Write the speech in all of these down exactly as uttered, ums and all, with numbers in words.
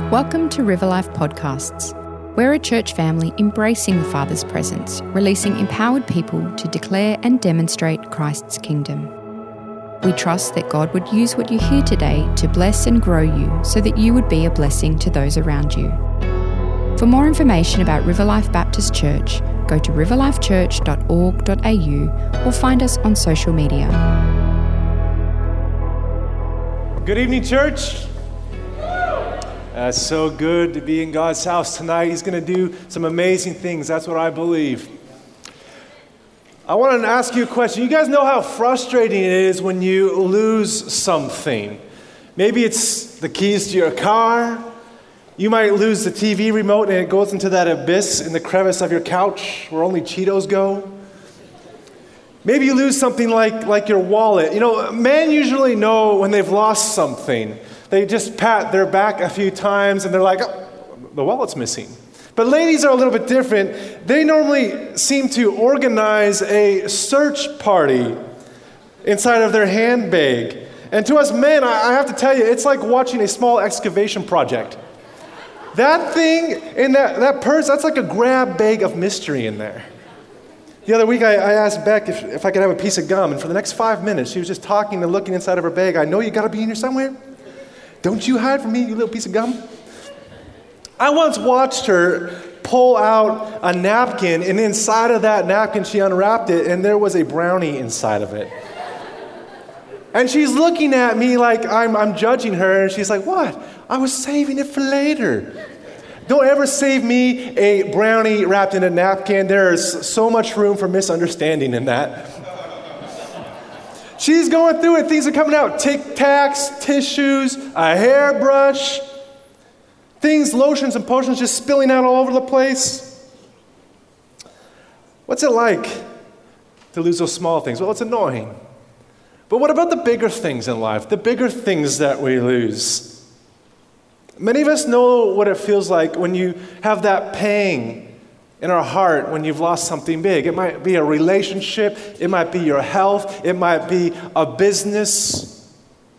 Welcome to River Life Podcasts. We're a church family embracing the Father's presence, releasing empowered people to declare and demonstrate Christ's kingdom. We trust that God would use what you hear today to bless and grow you so that you would be a blessing to those around you. For more information about River Life Baptist Church, go to river life church dot org dot a u or find us on social media. Good evening, church. Uh, it's so good to be in God's house tonight. He's going to do some amazing things. That's what I believe. I want to ask you a question. You guys know how frustrating it is when you lose something. Maybe it's the keys to your car. You might lose the T V remote and it goes into that abyss in the crevice of your couch where only Cheetos go. Maybe you lose something like, like your wallet. You know, men usually know when they've lost something. They just pat their back a few times and they're like, oh, the wallet's missing. But ladies are a little bit different. They normally seem to organize a search party inside of their handbag. And to us men, I have to tell you, it's like watching a small excavation project. That thing in that, that purse, that's like a grab bag of mystery in there. The other week, I, I asked Beck if, if I could have a piece of gum, and for the next five minutes, she was just talking and looking inside of her bag. I know you got to be in here somewhere. Don't you hide from me, you little piece of gum. I once watched her pull out a napkin, and inside of that napkin, she unwrapped it, and there was a brownie inside of it. And she's looking at me like I'm, I'm judging her, and she's like, what? I was saving it for later. Don't ever save me a brownie wrapped in a napkin. There is so much room for misunderstanding in that. She's going through it. Things are coming out. Tic Tacs, tissues, a hairbrush, things, lotions and potions just spilling out all over the place. What's it like to lose those small things? Well, it's annoying. But what about the bigger things in life? The bigger things that we lose? Many of us know what it feels like when you have that pang in our heart when you've lost something big. It might be a relationship. It might be your health. It might be a business.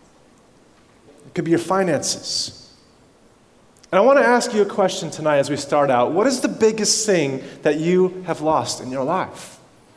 It could be your finances. And I want to ask you a question tonight as we start out. What is the biggest thing that you have lost in your life?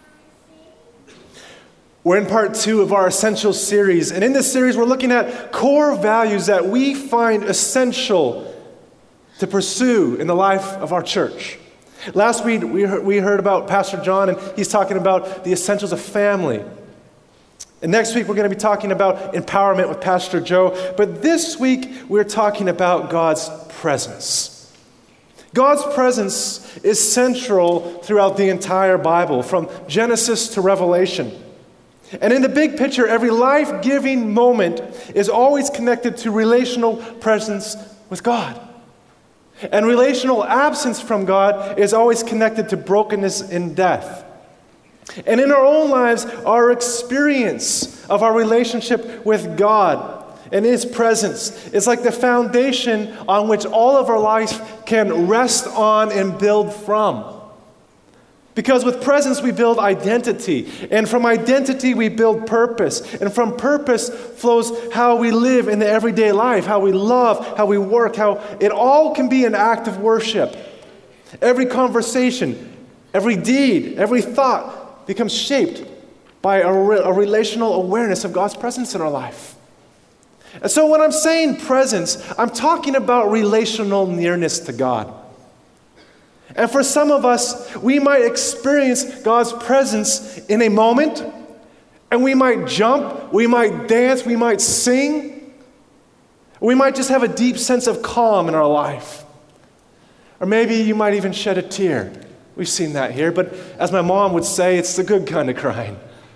We're in part two of our Essential series, and in this series we're looking at core values that we find essential to pursue in the life of our church. Last week we heard, we heard about Pastor John, and he's talking about the essentials of family. And next week we're going to be talking about empowerment with Pastor Joe, but this week we're talking about God's presence. God's presence is central throughout the entire Bible, from Genesis to Revelation. And in the big picture, every life-giving moment is always connected to relational presence with God. And relational absence from God is always connected to brokenness and death. And in our own lives, our experience of our relationship with God and His presence is like the foundation on which all of our life can rest on and build from. Because with presence, we build identity. And from identity, we build purpose. And from purpose flows how we live in the everyday life, how we love, how we work, how it all can be an act of worship. Every conversation, every deed, every thought becomes shaped by a, re- a relational awareness of God's presence in our life. And so when I'm saying presence, I'm talking about relational nearness to God. And for some of us, we might experience God's presence in a moment, and we might jump, we might dance, we might sing, we might just have a deep sense of calm in our life. Or maybe you might even shed a tear. We've seen that here, but as my mom would say, it's the good kind of crying.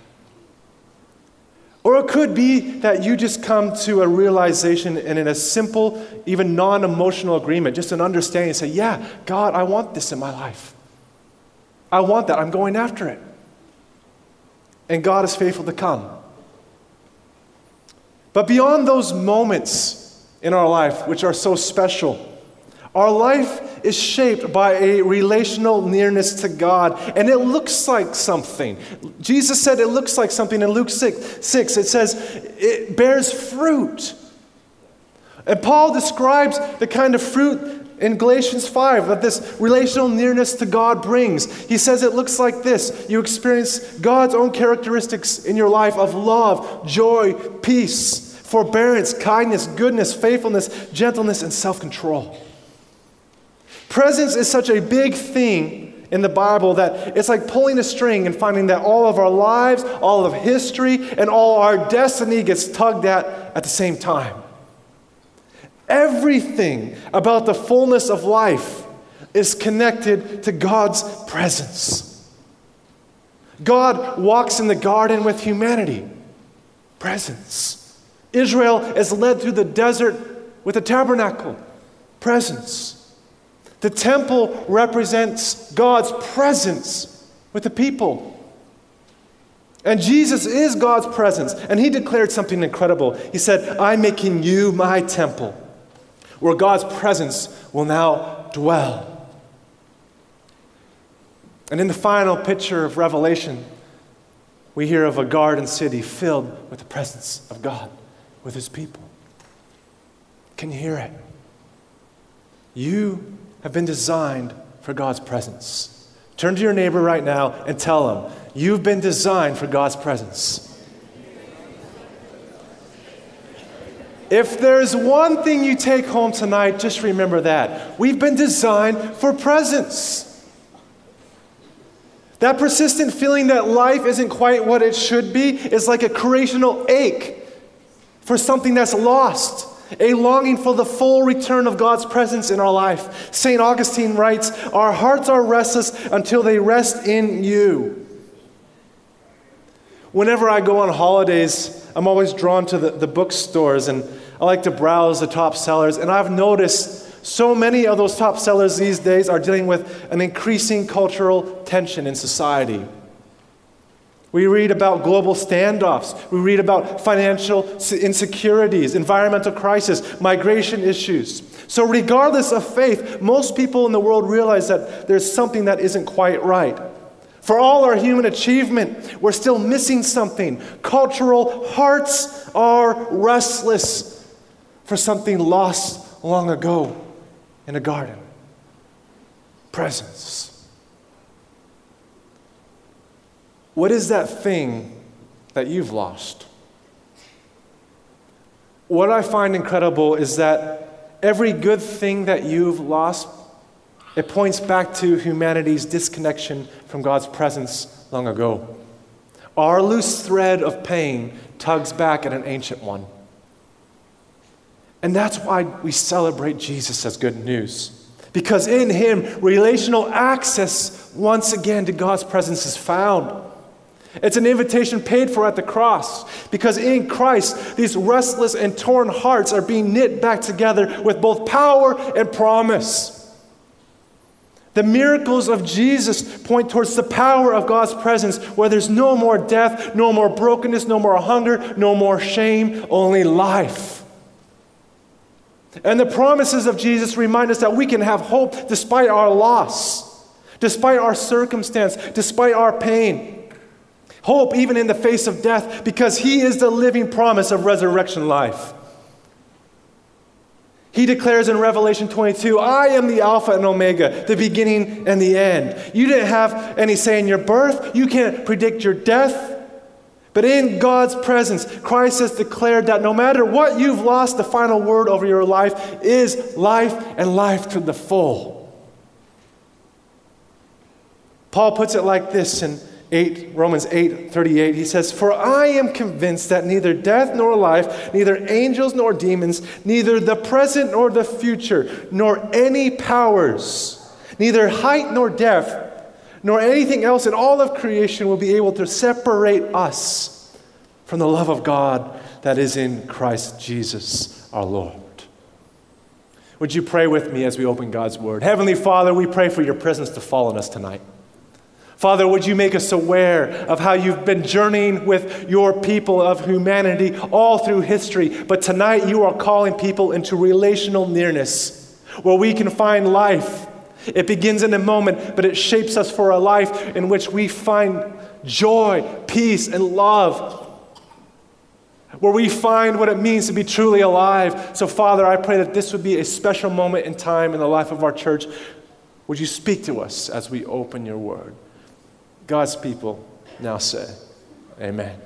Or it could be that you just come to a realization and in a simple, even non-emotional agreement, just an understanding, and say, yeah, God, I want this in my life. I want that. I'm going after it. And God is faithful to come. But beyond those moments in our life, which are so special, our life is shaped by a relational nearness to God, and it looks like something. Jesus said it looks like something in Luke six. It says it bears fruit. And Paul describes the kind of fruit in Galatians five that this relational nearness to God brings. He says it looks like this. You experience God's own characteristics in your life of love, joy, peace, forbearance, kindness, goodness, faithfulness, gentleness, and self-control. Presence is such a big thing in the Bible that it's like pulling a string and finding that all of our lives, all of history, and all our destiny gets tugged at at the same time. Everything about the fullness of life is connected to God's presence. God walks in the garden with humanity. Presence. Israel is led through the desert with a tabernacle. Presence. The temple represents God's presence with the people. And Jesus is God's presence. And he declared something incredible. He said, I'm making you my temple, where God's presence will now dwell. And in the final picture of Revelation, we hear of a garden city filled with the presence of God, with his people. Can you hear it? You have been designed for God's presence. Turn to your neighbor right now and tell him, you've been designed for God's presence. If there's one thing you take home tonight, just remember that. We've been designed for presence. That persistent feeling that life isn't quite what it should be is like a creational ache for something that's lost, a longing for the full return of God's presence in our life. Saint Augustine writes, our hearts are restless until they rest in you. Whenever I go on holidays, I'm always drawn to the, the bookstores, and I like to browse the top sellers. And I've noticed so many of those top sellers these days are dealing with an increasing cultural tension in society. We read about global standoffs. We read about financial insecurities, environmental crisis, migration issues. So regardless of faith, most people in the world realize that there's something that isn't quite right. For all our human achievement, we're still missing something. Cultural hearts are restless for something lost long ago in a garden. Presence. What is that thing that you've lost? What I find incredible is that every good thing that you've lost, it points back to humanity's disconnection from God's presence long ago. Our loose thread of pain tugs back at an ancient one. And that's why we celebrate Jesus as good news. Because in him, relational access once again to God's presence is found. It's an invitation paid for at the cross. Because in Christ, these restless and torn hearts are being knit back together with both power and promise. The miracles of Jesus point towards the power of God's presence, where there's no more death, no more brokenness, no more hunger, no more shame, only life. And the promises of Jesus remind us that we can have hope despite our loss, despite our circumstance, despite our pain. Hope even in the face of death, because he is the living promise of resurrection life. He declares in Revelation twenty-two, I am the Alpha and Omega, the beginning and the end. You didn't have any say in your birth. You can't predict your death. But in God's presence, Christ has declared that no matter what you've lost, the final word over your life is life, and life to the full. Paul puts it like this in eight, Romans eight thirty-eight. He says, for I am convinced that neither death nor life, neither angels nor demons, neither the present nor the future, nor any powers, neither height nor depth, nor anything else in all of creation will be able to separate us from the love of God that is in Christ Jesus our Lord. Would you pray with me as we open God's Word? Heavenly Father, we pray for your presence to fall on us tonight. Father, would you make us aware of how you've been journeying with your people of humanity all through history, but tonight you are calling people into relational nearness, where we can find life. It begins in a moment, but it shapes us for a life in which we find joy, peace, and love, where we find what it means to be truly alive. So, Father, I pray that this would be a special moment in time in the life of our church. Would you speak to us as we open your word? God's people now say, amen.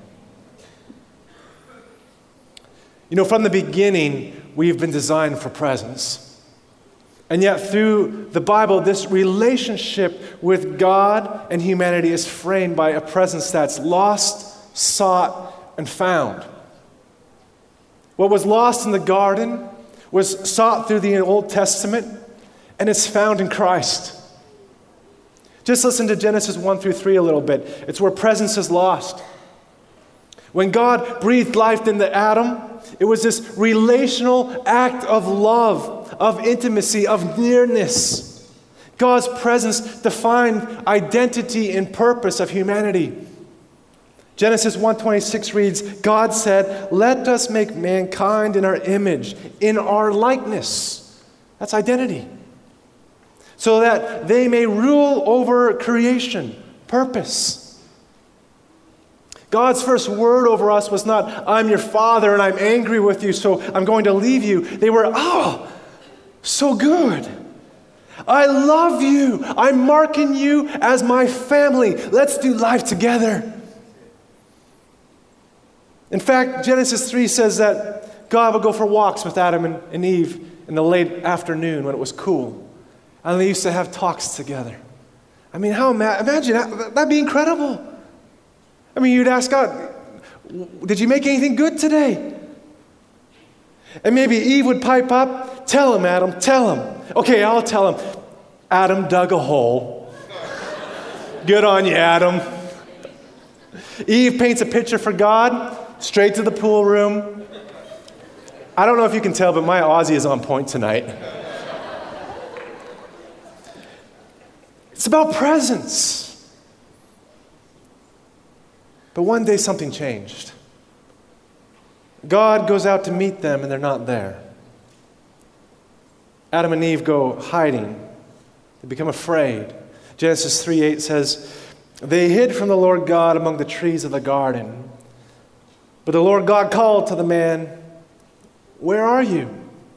You know, from the beginning, we've been designed for presence. And yet through the Bible, this relationship with God and humanity is framed by a presence that's lost, sought, and found. What was lost in the garden was sought through the Old Testament, and it's found in Christ. Just listen to Genesis one through three a little bit. It's where presence is lost. When God breathed life into Adam, it was this relational act of love, of intimacy, of nearness. God's presence defined identity and purpose of humanity. Genesis one twenty-six reads, God said, let us make mankind in our image, in our likeness. That's identity. So that they may rule over creation, purpose. God's first word over us was not, I'm your father and I'm angry with you, so I'm going to leave you. They were, oh, so good. I love you. I'm marking you as my family. Let's do life together. In fact, Genesis three says that God would go for walks with Adam and, and Eve in the late afternoon when it was cool. And they used to have talks together. I mean, how ima- imagine that, that'd be incredible. I mean, you'd ask God, did you make anything good today? And maybe Eve would pipe up, tell him, Adam, tell him. Okay, I'll tell him. Adam dug a hole. Good on you, Adam. Eve paints a picture for God, straight to the pool room. I don't know if you can tell, but my Aussie is on point tonight. It's about presence. But one day something changed. God goes out to meet them and they're not there. Adam and Eve go hiding. They become afraid. Genesis three eight says, they hid from the Lord God among the trees of the garden. But the Lord God called to the man, where are you?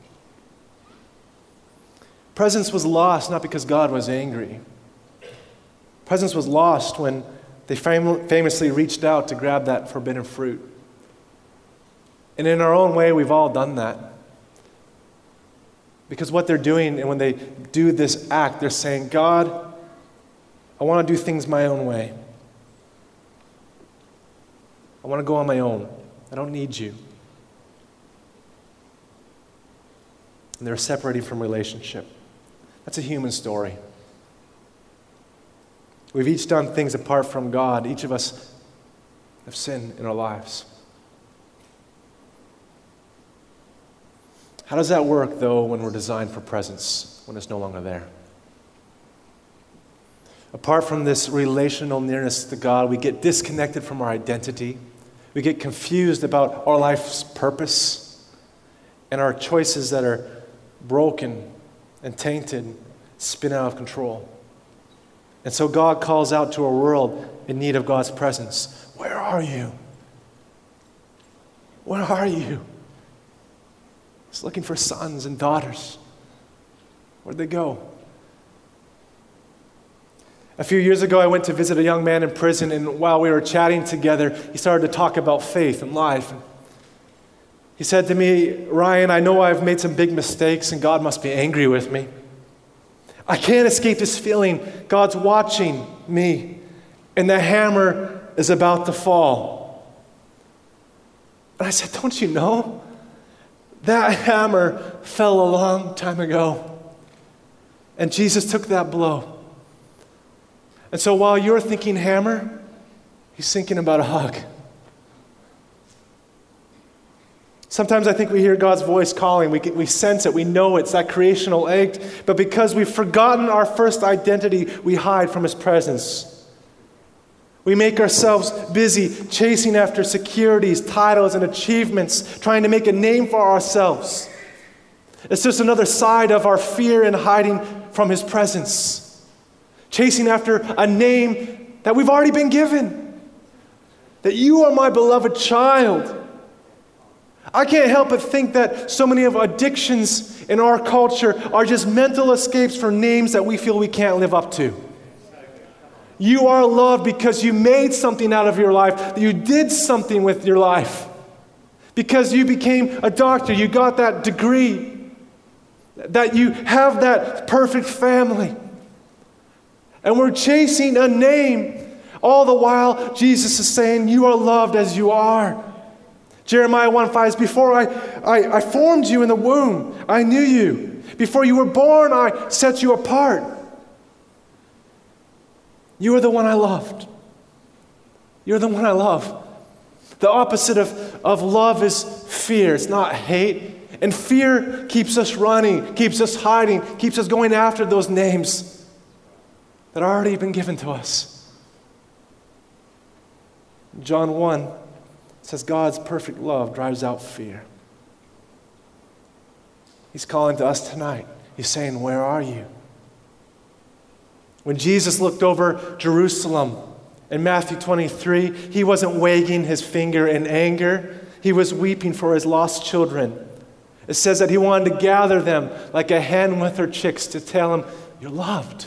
Presence was lost not because God was angry. Presence was lost when they fam- famously reached out to grab that forbidden fruit. And in our own way, we've all done that. Because what they're doing, and when they do this act, they're saying, God, I want to do things my own way. I want to go on my own. I don't need you. And they're separating from relationship. That's a human story. We've each done things apart from God. Each of us have sinned in our lives. How does that work, though, when we're designed for presence, when it's no longer there? Apart from this relational nearness to God, we get disconnected from our identity. We get confused about our life's purpose, and our choices that are broken and tainted spin out of control. And so God calls out to a world in need of God's presence. Where are you? Where are you? He's looking for sons and daughters. Where'd they go? A few years ago, I went to visit a young man in prison, and while we were chatting together, he started to talk about faith and life. He said to me, Ryan, I know I've made some big mistakes, and God must be angry with me. I can't escape this feeling God's watching me, and the hammer is about to fall. And I said, don't you know? That hammer fell a long time ago. And Jesus took that blow. And so while you're thinking hammer, he's thinking about a hug. Sometimes I think we hear God's voice calling. We, we sense it. We know it's that creational act. But because we've forgotten our first identity, we hide from his presence. We make ourselves busy chasing after securities, titles, and achievements, trying to make a name for ourselves. It's just another side of our fear and hiding from his presence. Chasing after a name that we've already been given. That you are my beloved child. I can't help but think that so many of addictions in our culture are just mental escapes for names that we feel we can't live up to. You are loved because you made something out of your life, that you did something with your life. Because you became a doctor, you got that degree, that you have that perfect family. And we're chasing a name. All the while, Jesus is saying, you are loved as you are. Jeremiah one five, before I, I, I formed you in the womb, I knew you. Before you were born, I set you apart. You are the one I loved. You're the one I love. The opposite of, of love is fear. It's not hate. And fear keeps us running, keeps us hiding, keeps us going after those names that are already been given to us. John one says God's perfect love drives out fear. He's calling to us tonight. He's saying, where are you? When Jesus looked over Jerusalem in Matthew twenty-three, he wasn't wagging his finger in anger. He was weeping for his lost children. It says that he wanted to gather them like a hen with her chicks to tell them, you're loved.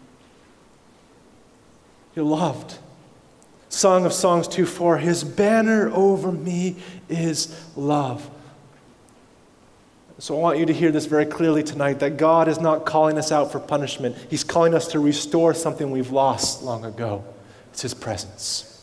You're loved. Song of Songs two four, his banner over me is love. So I want you to hear this very clearly tonight, that God is not calling us out for punishment. He's calling us to restore something we've lost long ago. It's his presence.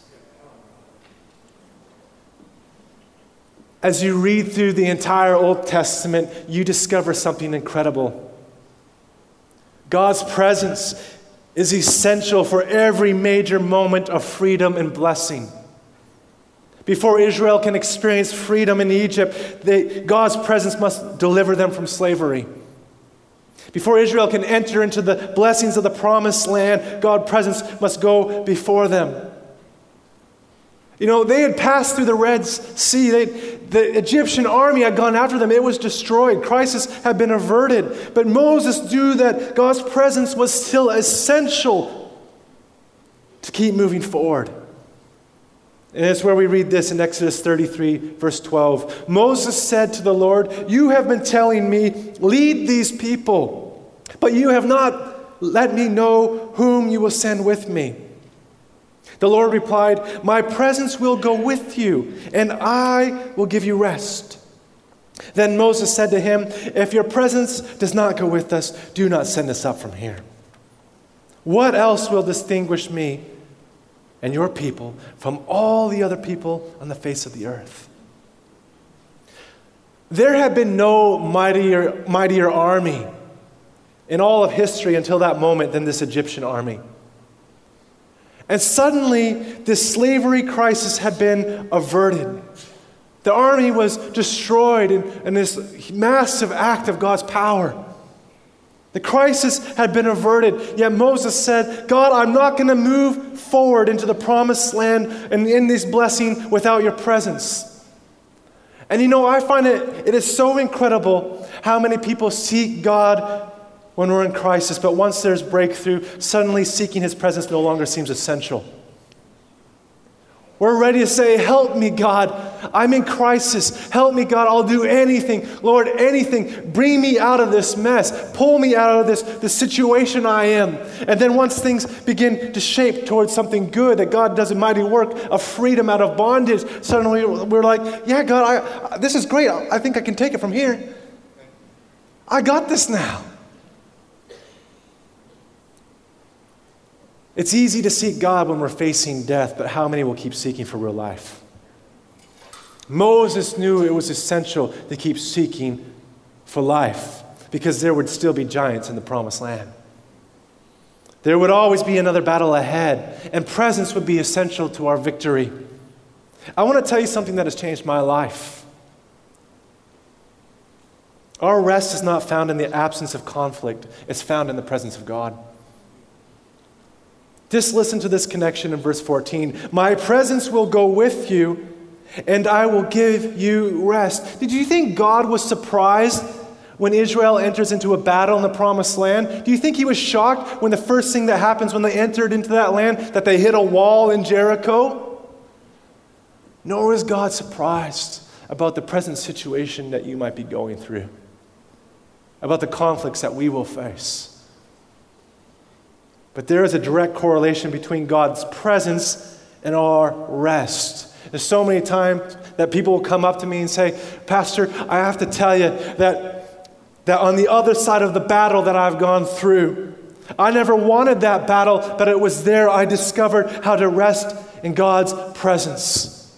As you read through the entire Old Testament, you discover something incredible. God's presence is essential for every major moment of freedom and blessing. Before Israel can experience freedom in Egypt, they, God's presence must deliver them from slavery. Before Israel can enter into the blessings of the promised land, God's presence must go before them. You know, they had passed through the Red Sea. They, the Egyptian army had gone after them. It was destroyed. Crisis had been averted. But Moses knew that God's presence was still essential to keep moving forward. And it's where we read this in Exodus thirty-three, verse twelve. Moses said to the Lord, you have been telling me, lead these people, but you have not let me know whom you will send with me. The Lord replied, my presence will go with you, and I will give you rest. Then Moses said to him, if your presence does not go with us, do not send us up from here. What else will distinguish me and your people from all the other people on the face of the earth? There had been no mightier, mightier army in all of history until that moment than this Egyptian army. And suddenly, this slavery crisis had been averted. The army was destroyed in, in this massive act of God's power. The crisis had been averted, yet Moses said, God, I'm not going to move forward into the promised land and in this blessing without your presence. And you know, I find it, it is so incredible how many people seek God when we're in crisis, but once there's breakthrough, suddenly seeking his presence no longer seems essential. We're ready to say, help me, God. I'm in crisis. Help me, God. I'll do anything. Lord, anything. Bring me out of this mess. Pull me out of this, this situation I am. And then once things begin to shape towards something good, that God does a mighty work of freedom out of bondage, suddenly we're like, yeah, God, I, this is great. I think I can take it from here. I got this now. It's easy to seek God when we're facing death, but how many will keep seeking for real life? Moses knew it was essential to keep seeking for life because there would still be giants in the promised land. There would always be another battle ahead, and presence would be essential to our victory. I want to tell you something that has changed my life. Our rest is not found in the absence of conflict. It's found in the presence of God. Just listen to this connection in verse fourteen. My presence will go with you, and I will give you rest. Did you think God was surprised when Israel enters into a battle in the promised land? Do you think he was shocked when the first thing that happens when they entered into that land, that they hit a wall in Jericho? Nor was God surprised about the present situation that you might be going through, about the conflicts that we will face. But there is a direct correlation between God's presence and our rest. There's so many times that people will come up to me and say, Pastor, I have to tell you that, that on the other side of the battle that I've gone through, I never wanted that battle, but it was there I discovered how to rest in God's presence.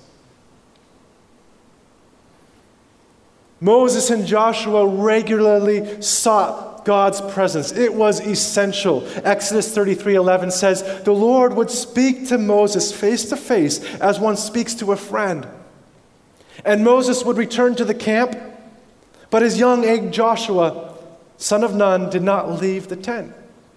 Moses and Joshua regularly sought God's presence. It was essential. Exodus thirty-three eleven says, the Lord would speak to Moses face to face as one speaks to a friend. And Moses would return to the camp, but his young egg Joshua, son of Nun, did not leave the tent.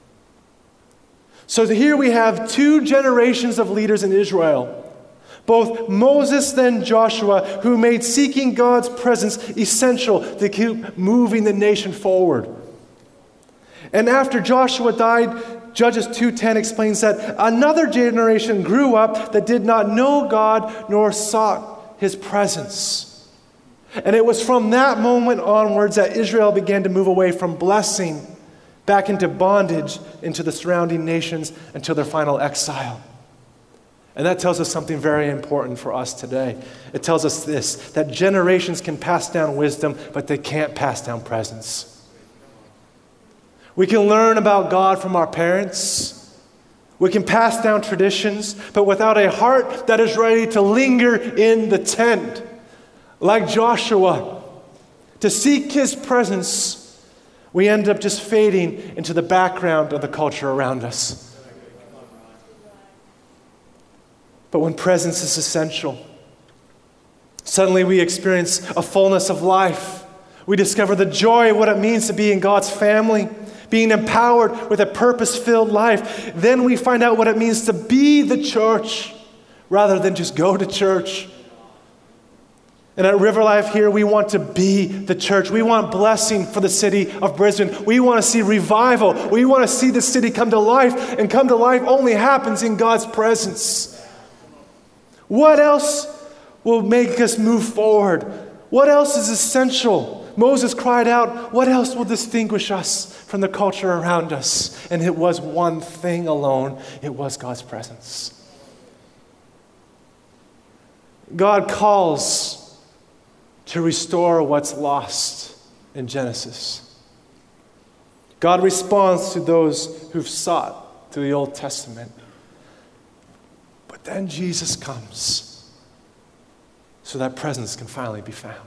So here we have two generations of leaders in Israel. Both Moses and Joshua, who made seeking God's presence essential to keep moving the nation forward. And after Joshua died, Judges two ten explains that another generation grew up that did not know God nor sought his presence. And it was from that moment onwards that Israel began to move away from blessing back into bondage into the surrounding nations until their final exile. And that tells us something very important for us today. It tells us this, that generations can pass down wisdom, but they can't pass down presence. We can learn about God from our parents. We can pass down traditions, but without a heart that is ready to linger in the tent, like Joshua, to seek his presence, we end up just fading into the background of the culture around us. But when presence is essential, suddenly we experience a fullness of life. We discover the joy of what it means to be in God's family, being empowered with a purpose-filled life. Then we find out what it means to be the church rather than just go to church. And at River Life here, we want to be the church. We want blessing for the city of Brisbane. We want to see revival. We want to see the city come to life, and come to life only happens in God's presence. What else will make us move forward? What else is essential? Moses cried out, what else will distinguish us from the culture around us? And it was one thing alone. It was God's presence. God calls to restore what's lost in Genesis. God responds to those who've sought through the Old Testament. But then Jesus comes so that presence can finally be found.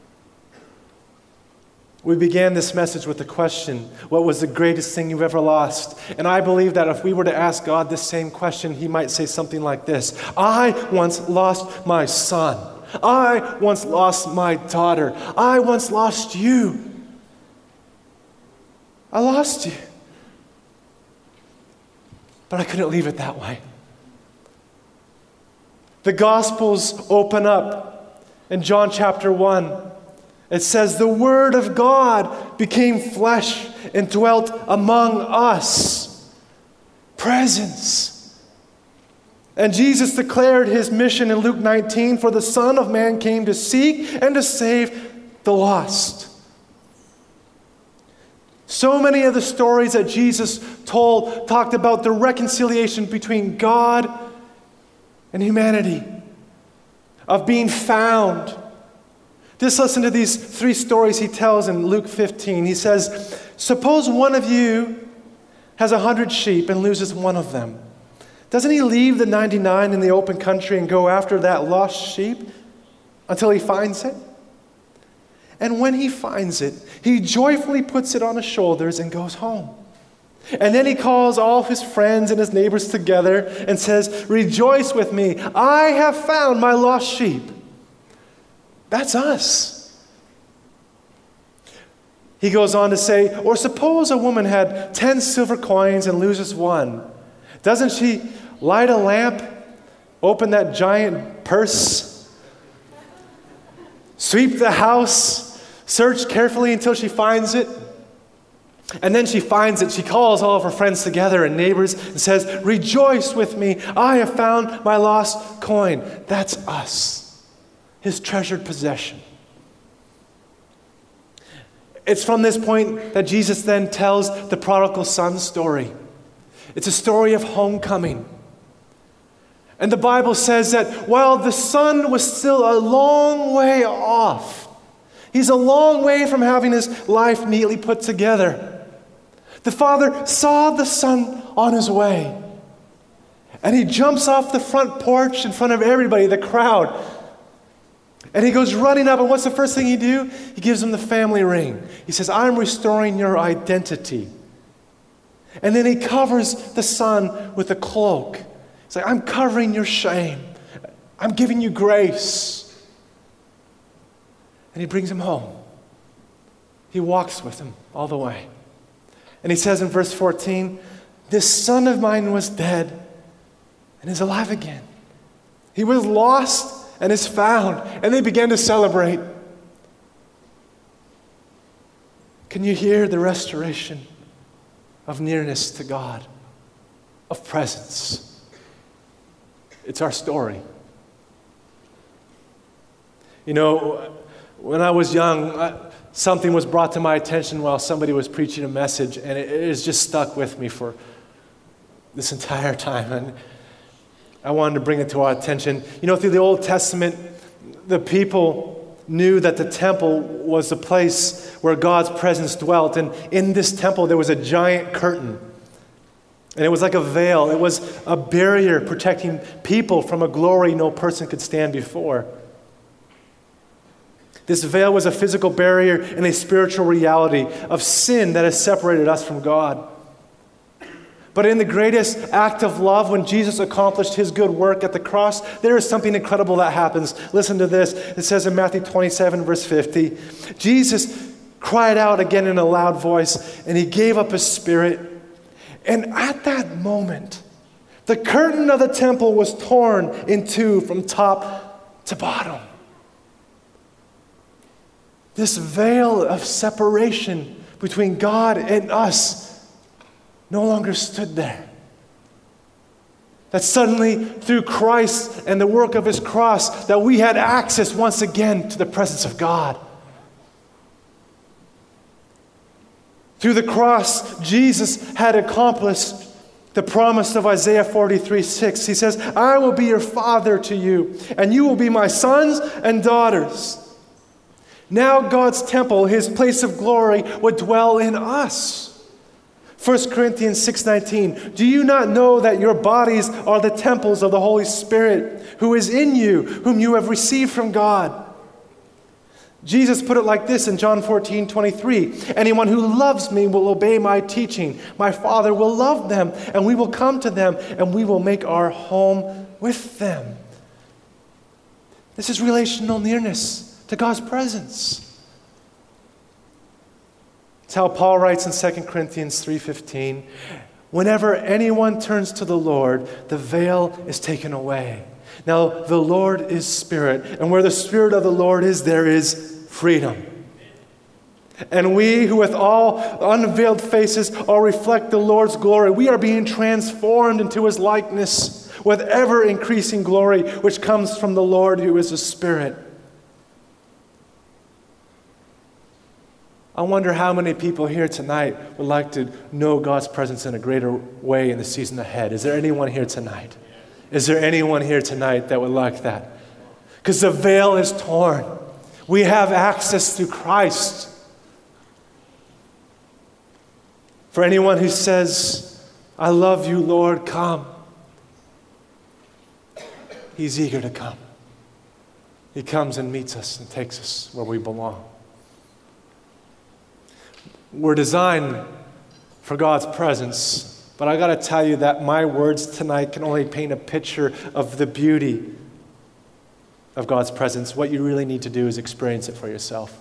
We began this message with the question, what was the greatest thing you've ever lost? And I believe that if we were to ask God this same question, he might say something like this. I once lost my son. I once lost my daughter. I once lost you. I lost you. But I couldn't leave it that way. The Gospels open up in John chapter one. It says, the Word of God became flesh and dwelt among us. Presence. And Jesus declared his mission in Luke nineteen, for the Son of Man came to seek and to save the lost. So many of the stories that Jesus told talked about the reconciliation between God and humanity, of being found. Just listen to these three stories he tells in Luke fifteen. He says, suppose one of you has a hundred sheep and loses one of them. Doesn't he leave the ninety-nine in the open country and go after that lost sheep until he finds it? And when he finds it, he joyfully puts it on his shoulders and goes home. And then he calls all his friends and his neighbors together and says, rejoice with me, I have found my lost sheep. That's us. He goes on to say, or suppose a woman had ten silver coins and loses one. Doesn't she light a lamp, open that giant purse, sweep the house, search carefully until she finds it? And then she finds it. She calls all of her friends together and neighbors and says, rejoice with me. I have found my lost coin. That's us. his treasured possession. It's from this point that Jesus then tells the prodigal son story. It's a story of homecoming. And the Bible says that while the son was still a long way off, he's a long way from having his life neatly put together, the father saw the son on his way. And he jumps off the front porch in front of everybody, the crowd. And he goes running up, and what's the first thing he do? He gives him the family ring. He says, I'm restoring your identity. And then he covers the son with a cloak. He's like, I'm covering your shame. I'm giving you grace. And he brings him home. He walks with him all the way. And he says in verse fourteen, this son of mine was dead and is alive again. He was lost and is found. And they began to celebrate. Can you hear the restoration of nearness to God, of presence? It's our story. You know, when I was young, I, something was brought to my attention while somebody was preaching a message, and it, it has just stuck with me for this entire time. And I wanted to bring it to our attention. You know, through the Old Testament, the people knew that the temple was the place where God's presence dwelt. And in this temple, there was a giant curtain. And it was like a veil. It was a barrier protecting people from a glory no person could stand before. This veil was a physical barrier and a spiritual reality of sin that has separated us from God. But in the greatest act of love, when Jesus accomplished his good work at the cross, there is something incredible that happens. Listen to this. It says in Matthew twenty-seven, verse fifty, Jesus cried out again in a loud voice, and he gave up his spirit. And at that moment, the curtain of the temple was torn in two from top to bottom. This veil of separation between God and us no longer stood there. That suddenly, through Christ and the work of his cross, that we had access once again to the presence of God. Through the cross, Jesus had accomplished the promise of Isaiah forty-three six. He says, I will be your father to you, and you will be my sons and daughters. Now God's temple, his place of glory, would dwell in us. First Corinthians six nineteen, do you not know that your bodies are the temples of the Holy Spirit, who is in you, whom you have received from God? Jesus put it like this in John fourteen twenty-three, anyone who loves me will obey my teaching. My Father will love them, and we will come to them, and we will make our home with them. This is relational nearness to God's presence. It's how Paul writes in Second Corinthians three fifteen, whenever anyone turns to the Lord, the veil is taken away. Now, the Lord is Spirit, and where the Spirit of the Lord is, there is freedom. And we who with all unveiled faces all reflect the Lord's glory, we are being transformed into his likeness with ever-increasing glory, which comes from the Lord who is the Spirit. I wonder how many people here tonight would like to know God's presence in a greater way in the season ahead. Is there anyone here tonight? Is there anyone here tonight that would like that? Because the veil is torn. We have access through Christ. For anyone who says, I love you, Lord, come. He's eager to come. He comes and meets us and takes us where we belong. We're designed for God's presence, but I got to tell you that my words tonight can only paint a picture of the beauty of God's presence. What you really need to do is experience it for yourself.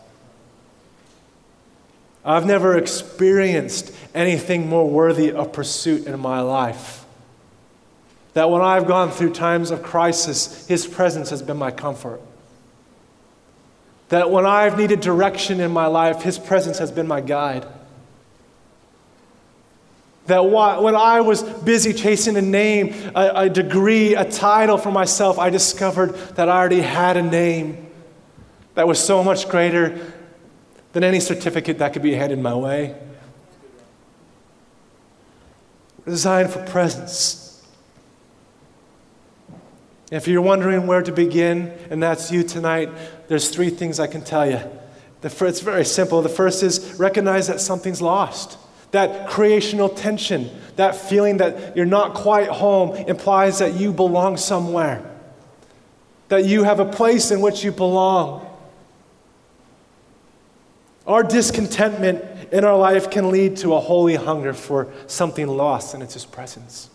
I've never experienced anything more worthy of pursuit in my life. That when I've gone through times of crisis, his presence has been my comfort. That when I've needed direction in my life, his presence has been my guide. That when I was busy chasing a name, a, a degree, a title for myself, I discovered that I already had a name that was so much greater than any certificate that could be handed my way. We're designed for presence. If you're wondering where to begin, and that's you tonight, there's three things I can tell you. The first, it's very simple. The first is recognize that something's lost. That creational tension, that feeling that you're not quite home implies that you belong somewhere. That you have a place in which you belong. Our discontentment in our life can lead to a holy hunger for something lost, and it's His presence.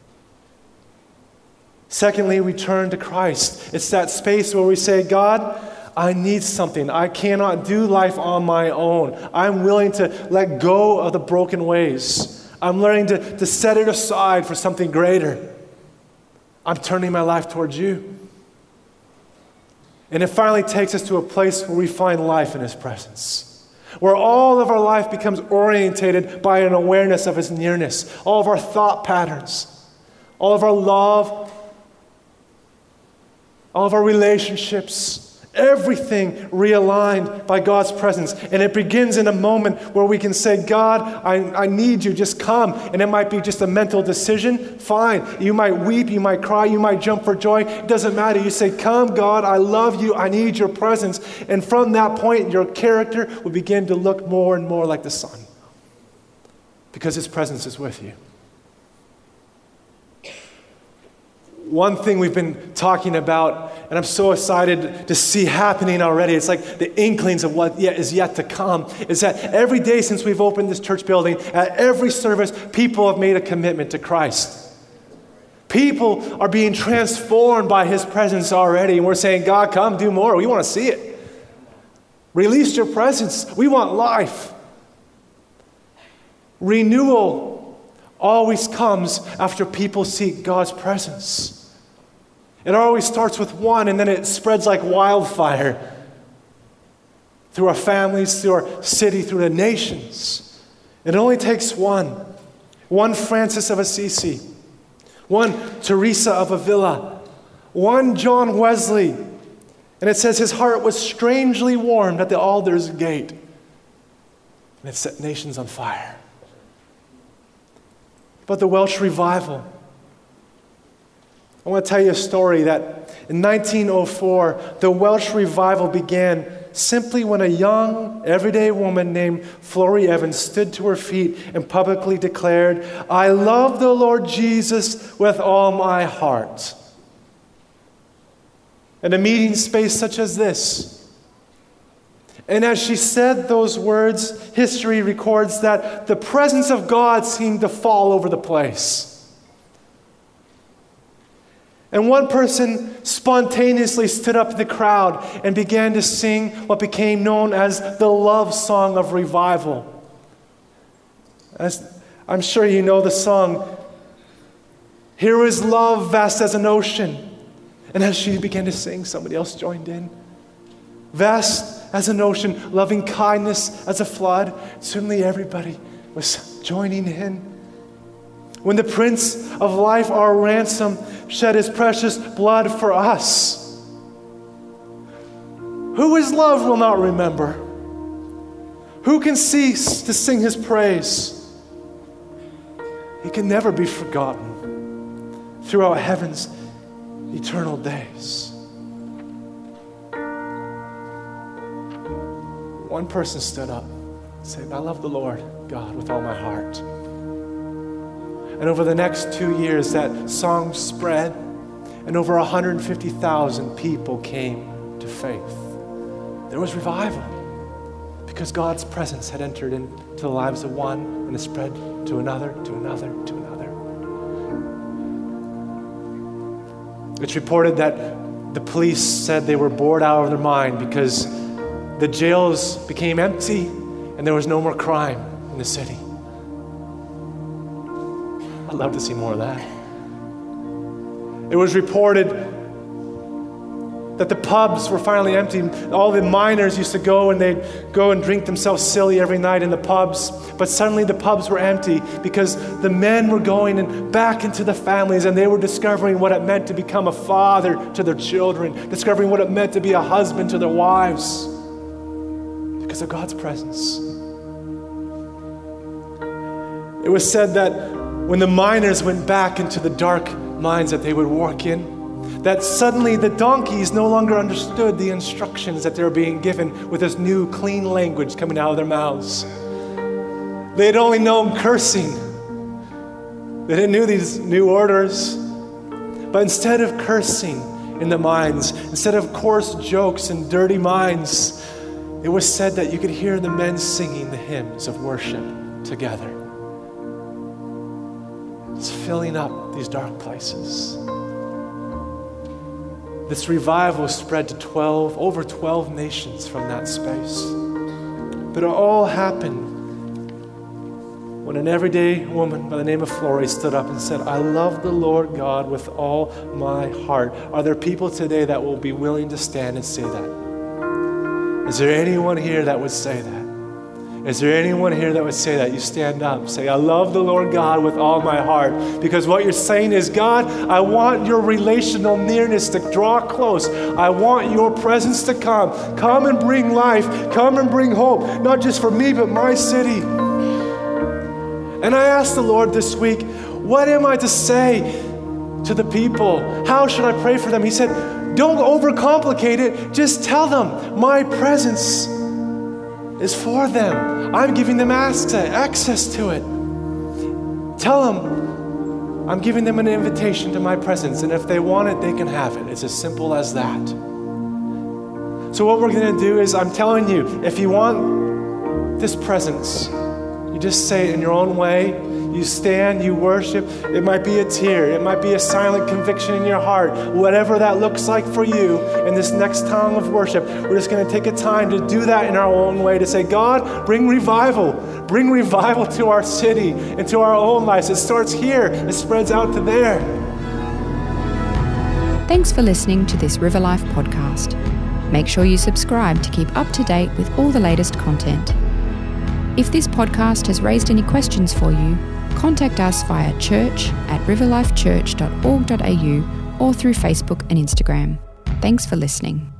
Secondly, we turn to Christ. It's that space where we say, God, I need something. I cannot do life on my own. I'm willing to let go of the broken ways. I'm learning to, to set it aside for something greater. I'm turning my life towards you. And it finally takes us to a place where we find life in His presence, where all of our life becomes orientated by an awareness of His nearness, all of our thought patterns, all of our love, all of our relationships, everything realigned by God's presence. And it begins in a moment where we can say, God, I, I need you, just come. And it might be just a mental decision, fine. You might weep, you might cry, you might jump for joy. It doesn't matter. You say, come, God, I love you, I need your presence. And from that point, your character will begin to look more and more like the Son, because His presence is with you. One thing we've been talking about, and I'm so excited to see happening already, it's like the inklings of what yet is yet to come, is that every day since we've opened this church building, at every service, people have made a commitment to Christ. People are being transformed by His presence already, and we're saying, God, come, do more. We want to see it. Release your presence. We want life. Renewal always comes after people seek God's presence. It always starts with one, and then it spreads like wildfire through our families, through our city, through the nations. It only takes one. One Francis of Assisi. One Teresa of Avila. One John Wesley. And it says his heart was strangely warmed at the altar's gate. And it set nations on fire. But the Welsh revival. I want to tell you a story that in nineteen oh four, the Welsh revival began simply when a young, everyday woman named Florrie Evans stood to her feet and publicly declared, I love the Lord Jesus with all my heart. In a meeting space such as this. And as she said those words, history records that the presence of God seemed to fall over the place. And one person spontaneously stood up in the crowd and began to sing what became known as the love song of revival. As I'm sure you know the song, Here is love vast as an ocean. And as she began to sing, somebody else joined in. Vast as an ocean, loving kindness as a flood. Suddenly everybody was joining in. When the Prince of Life, our ransom, shed his precious blood for us. Who his love will not remember? Who can cease to sing his praise? He can never be forgotten throughout heaven's eternal days. One person stood up and said, I love the Lord God with all my heart. And over the next two years, that song spread, and over one hundred fifty thousand people came to faith. There was revival because God's presence had entered into the lives of one, and it spread to another, to another, to another. It's reported that the police said they were bored out of their mind because the jails became empty and there was no more crime in the city. I'd love to see more of that. It was reported that the pubs were finally empty. All the miners used to go and they'd go and drink themselves silly every night in the pubs. But suddenly the pubs were empty because the men were going and back into the families, and they were discovering what it meant to become a father to their children, discovering what it meant to be a husband to their wives because of God's presence. It was said that when the miners went back into the dark mines that they would work in, that suddenly the donkeys no longer understood the instructions that they were being given with this new clean language coming out of their mouths. They had only known cursing. They didn't know these new orders. But instead of cursing in the mines, instead of coarse jokes and dirty minds, it was said that you could hear the men singing the hymns of worship together. It's filling up these dark places. This revival spread to twelve, over twelve nations from that space. But it all happened when an everyday woman by the name of Flory stood up and said, I love the Lord God with all my heart. Are there people today that will be willing to stand and say that? Is there anyone here that would say that? Is there anyone here that would say that? You stand up, say, I love the Lord God with all my heart. Because what you're saying is, God, I want your relational nearness to draw close. I want your presence to come. Come and bring life. Come and bring hope. Not just for me, but my city. And I asked the Lord this week, what am I to say to the people? How should I pray for them? He said, don't overcomplicate it. Just tell them my presence is for them. I'm giving them access, access to it. Tell them I'm giving them an invitation to my presence, and if they want it, they can have it. It's as simple as that. So what we're going to do is, I'm telling you, if you want this presence, you just say it in your own way. You stand, you worship. It might be a tear. It might be a silent conviction in your heart. Whatever that looks like for you in this next time of worship, we're just going to take a time to do that in our own way, to say, God, bring revival. Bring revival to our city and to our own lives. It starts here. It spreads out to there. Thanks for listening to this River Life podcast. Make sure you subscribe to keep up to date with all the latest content. If this podcast has raised any questions for you, contact us via church at riverlifechurch dot org dot a u or through Facebook and Instagram. Thanks for listening.